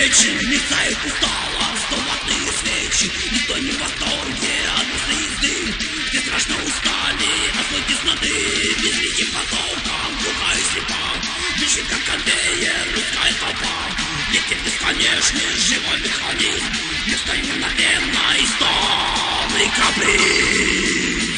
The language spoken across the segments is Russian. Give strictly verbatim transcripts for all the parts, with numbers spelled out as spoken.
плечи, мерцают устало стоватные свечи. Никто не в восторге от быстрой езды. Все страшно устали от слой тесноты. Безликим потоком, глухая и слепа, дышит как конвейер, людская толпа. Летит бесконечный живой механизм. Вместо мгновенной истомный каприз.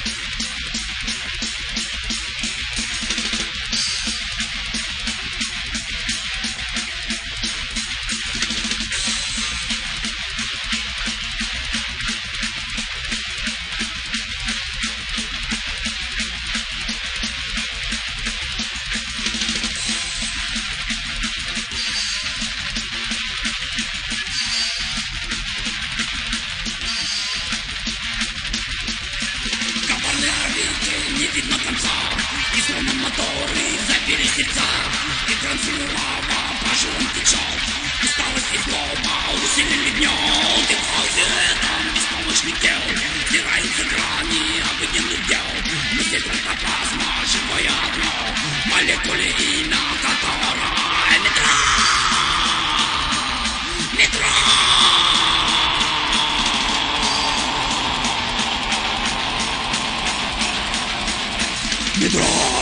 Не видно конца, и словно моторы забили сердца. И трансформировала по жилам течет. Усталость и злоба усилили гнет. И в хаосе этом беспомощных тел стираются грани обыденных дел. Мы здесь протоплазма, живое одно, молекулы, имя которое метро. Метро. Метро!